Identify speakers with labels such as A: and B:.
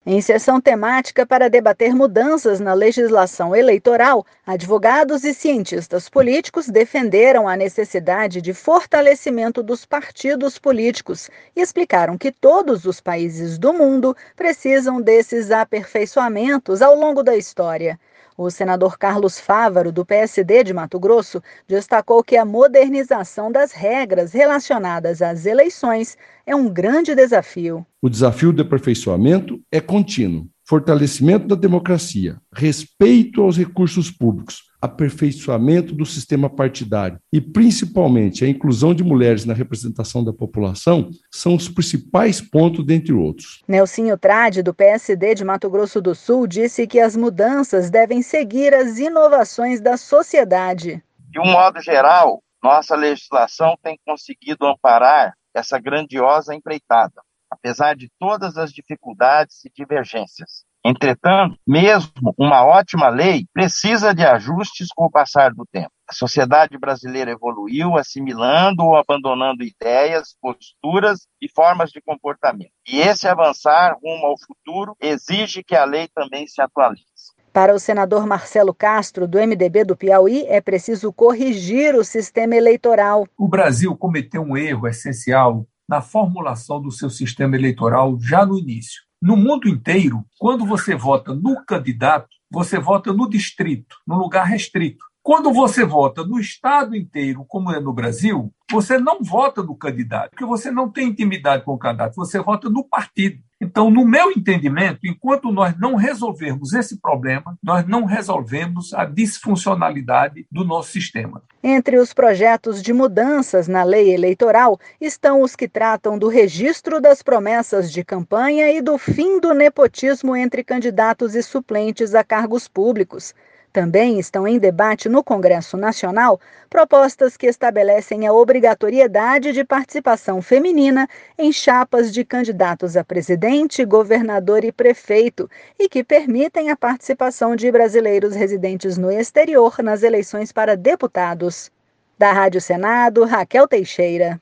A: Em sessão temática para debater mudanças na legislação eleitoral, advogados e cientistas políticos defenderam a necessidade de fortalecimento dos partidos políticos e explicaram que todos os países do mundo precisam desses aperfeiçoamentos ao longo da história. O senador Carlos Fávaro, do PSD de Mato Grosso, destacou que a modernização das regras relacionadas às eleições é um grande desafio.
B: O desafio do aperfeiçoamento é contínuo. Fortalecimento da democracia, respeito aos recursos públicos, aperfeiçoamento do sistema partidário e, principalmente, a inclusão de mulheres na representação da população são os principais pontos, dentre outros.
A: Nelsinho Trade, do PSD de Mato Grosso do Sul, disse que as mudanças devem seguir as inovações da sociedade.
C: De um modo geral, nossa legislação tem conseguido amparar essa grandiosa empreitada, apesar de todas as dificuldades e divergências. Entretanto, mesmo uma ótima lei precisa de ajustes com o passar do tempo. A sociedade brasileira evoluiu, assimilando ou abandonando ideias, posturas e formas de comportamento. E esse avançar rumo ao futuro exige que a lei também se atualize.
A: Para o senador Marcelo Castro, do MDB do Piauí, é preciso corrigir o sistema eleitoral.
D: O Brasil cometeu um erro essencial na formulação do seu sistema eleitoral já no início. No mundo inteiro, quando você vota no candidato, você vota no distrito, no lugar restrito. Quando você vota no estado inteiro, como é no Brasil, você não vota no candidato, porque você não tem intimidade com o candidato, você vota no partido. Então, no meu entendimento, enquanto nós não resolvermos esse problema, nós não resolvemos a disfuncionalidade do nosso sistema.
A: Entre os projetos de mudanças na lei eleitoral estão os que tratam do registro das promessas de campanha e do fim do nepotismo entre candidatos e suplentes a cargos públicos. Também estão em debate no Congresso Nacional propostas que estabelecem a obrigatoriedade de participação feminina em chapas de candidatos a presidente, governador e prefeito e que permitem a participação de brasileiros residentes no exterior nas eleições para deputados. Da Rádio Senado, Raquel Teixeira.